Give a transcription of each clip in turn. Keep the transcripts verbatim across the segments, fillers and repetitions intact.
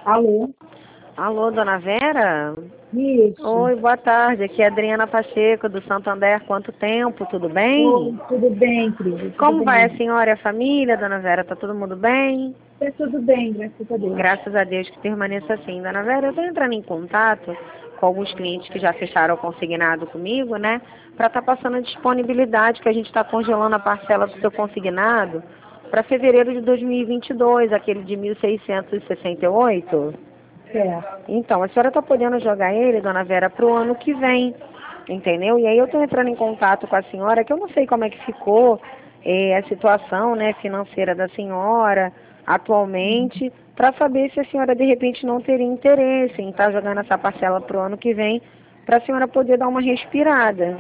Alô? Alô, dona Vera? Isso. Oi, boa tarde. Aqui é a Adriana Pacheco, do Santander. Quanto tempo? Tudo bem? Oi, tudo bem, querida? Tudo Como bem? vai a senhora e a família, dona Vera? Tá todo mundo bem? Tá tudo bem, graças a Deus. Graças a Deus que permaneça assim. Dona Vera, eu estou entrando em contato com alguns clientes que já fecharam o consignado comigo, né? Para estar passando a disponibilidade que a gente está congelando a parcela do seu consignado para fevereiro de dois mil e vinte e dois, aquele de mil seiscentos e sessenta e oito. Certo. Então, a senhora está podendo jogar ele, dona Vera, para o ano que vem, entendeu? E aí eu estou entrando em contato com a senhora, que eu não sei como é que ficou eh, a situação, né, financeira da senhora atualmente, para saber se a senhora de repente não teria interesse em estar jogando essa parcela para o ano que vem, para a senhora poder dar uma respirada.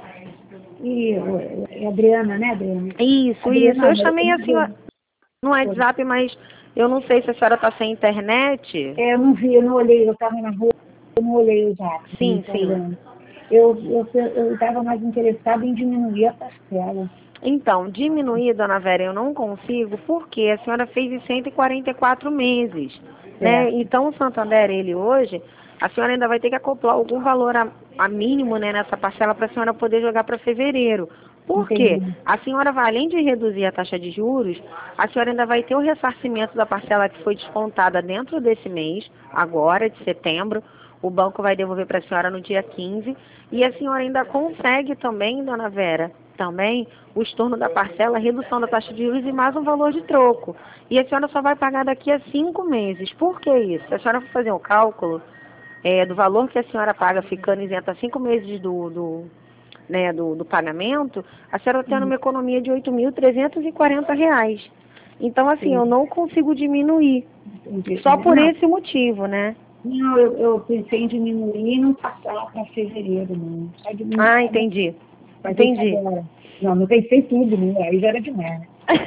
E é Adriana, né, Adriana? Isso, Adriana, isso. Eu olha, chamei a senhora no WhatsApp, mas eu não sei se a senhora está sem internet. É, eu não vi, eu não olhei, eu estava na rua, eu não olhei o zap. Sim, Tá sim. vendo? Eu eu estava mais interessada em diminuir a parcela. Então, diminuir, dona Vera, eu não consigo, porque a senhora fez em cento e quarenta e quatro meses, né? Certo. Então, o Santander, ele hoje, a senhora ainda vai ter que acoplar algum valor a, a mínimo, né, nessa parcela para a senhora poder jogar para fevereiro. Por quê? Entendi. A senhora vai, além de reduzir a taxa de juros, a senhora ainda vai ter o ressarcimento da parcela que foi descontada dentro desse mês, agora, de setembro. O banco vai devolver para a senhora no dia quinze. E a senhora ainda consegue também, dona Vera, também o estorno da parcela, a redução da taxa de juros e mais um valor de troco. E a senhora só vai pagar daqui a cinco meses. Por que isso? Se a senhora for fazer um cálculo é, do valor que a senhora paga ficando isenta cinco meses do, do, né, do, do pagamento, a senhora está tendo uma economia de oito mil trezentos e quarenta reais. Então, assim, eu não consigo diminuir. Entendi. Só por Não, esse motivo, né? não eu, eu pensei em diminuir e não passar para fevereiro, não. Só diminuir. Ah, entendi. Fazer isso Entendi. agora. Não, não pensei tudo, né? Aí já era demais.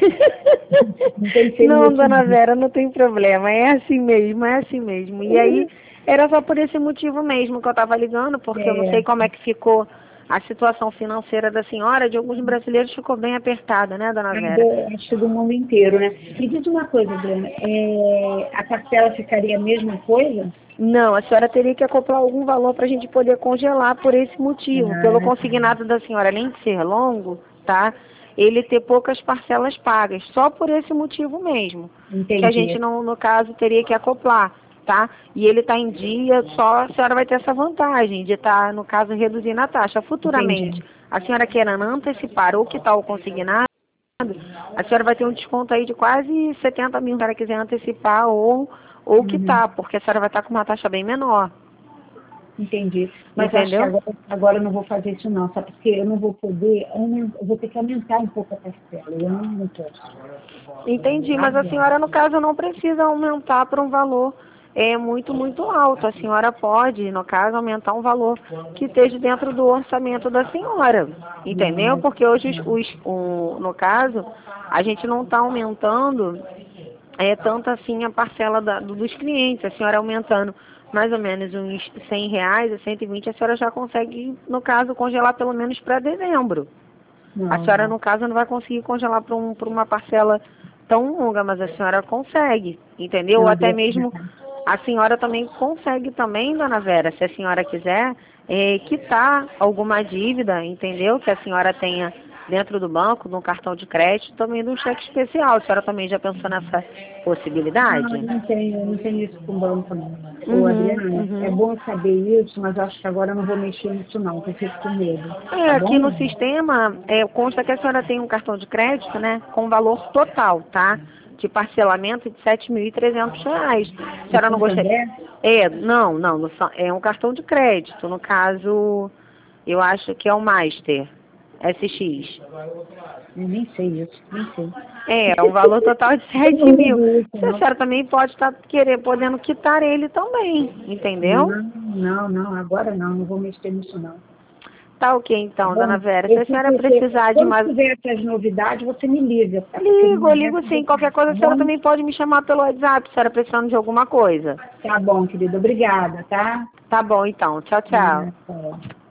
Não pensei no Não, outro dona dia. Vera, não tem problema. É assim mesmo, é assim mesmo. E aí, era só por esse motivo mesmo que eu estava ligando, porque eu não sei É, como é que ficou a situação financeira da senhora. De alguns brasileiros ficou bem apertada, né, dona Vera? acho que do mundo inteiro, né? Me diz uma coisa, Adriana, é, a parcela ficaria a mesma coisa? Não, a senhora teria que acoplar algum valor para a gente poder congelar por esse motivo. Pelo Ah, consignado da senhora, além de ser longo, tá? Ele ter poucas parcelas pagas, só por esse motivo mesmo. Que a gente, entendi. não, no caso, teria que acoplar, tá? E ele está em dia, só a senhora vai ter essa vantagem de estar, no caso, reduzindo a taxa. Futuramente, Entendi. a senhora querendo antecipar ou quitar o consignado, a senhora vai ter um desconto aí de quase setenta mil se a senhora quiser antecipar ou, ou Uhum, quitar, porque a senhora vai estar com uma taxa bem menor. entendi. Mas acho que Entendeu? agora, agora eu não vou fazer isso não, sabe? Porque eu não vou poder, aumentar- eu vou ter que aumentar um pouco a parcela. Eu não, não posso. Entendi, mas a senhora, no caso, não precisa aumentar para um valor é, muito, muito alto. A senhora pode, no caso, aumentar um valor que esteja dentro do orçamento da senhora. Entendeu? Não, Porque hoje, os, não. os- o, no caso, a gente não está aumentando é, tanto assim a parcela da- do- dos clientes. A senhora aumentando mais ou menos uns cem reais a cento e vinte, a senhora já consegue, no caso, congelar pelo menos para dezembro. A Não, senhora, não. no caso, não vai conseguir congelar para um, para uma parcela tão longa, mas a senhora consegue, entendeu? Ou Não, até Adriana. mesmo a senhora também consegue também, dona Vera, se a senhora quiser, é, quitar alguma dívida, entendeu? Que a senhora tenha dentro do banco, de um cartão de crédito, também de um cheque especial. A senhora também já pensou nessa Não, eu possibilidade? não tenho, eu não tenho isso com banco, não. Ô, Uhum, Adriana, é uhum. bom saber isso, mas acho que agora eu não vou mexer nisso não, porque eu fico com medo. É, Tá aqui bom? no sistema é, consta que a senhora tem um cartão de crédito, né, com valor total, tá? De parcelamento de sete mil e trezentos reais. A No senhora não gostaria? Santander? É, não, não, no sa- é um cartão de crédito. No caso, eu acho que é o Master S X. Eu nem sei isso, nem sei. É, é um valor total de Eu sete não mil. ligo isso, A não. senhora também pode estar querer, podendo quitar ele também, entendeu? Não, não, não, agora não, não vou mexer nisso não. Tá ok Tá então, dona bom? Vera. Se Eu a senhora fico, eu- precisar de quando mais. tiver essas novidades, você me liga, tá? Porque no Ligo, momento ligo eu sim. vou Qualquer coisa, tá a senhora bom? também pode me chamar pelo WhatsApp, se a senhora precisando de alguma coisa. Tá bom, querida. Obrigada, tá? Tá bom, então. Tchau, tchau. Ah, tá.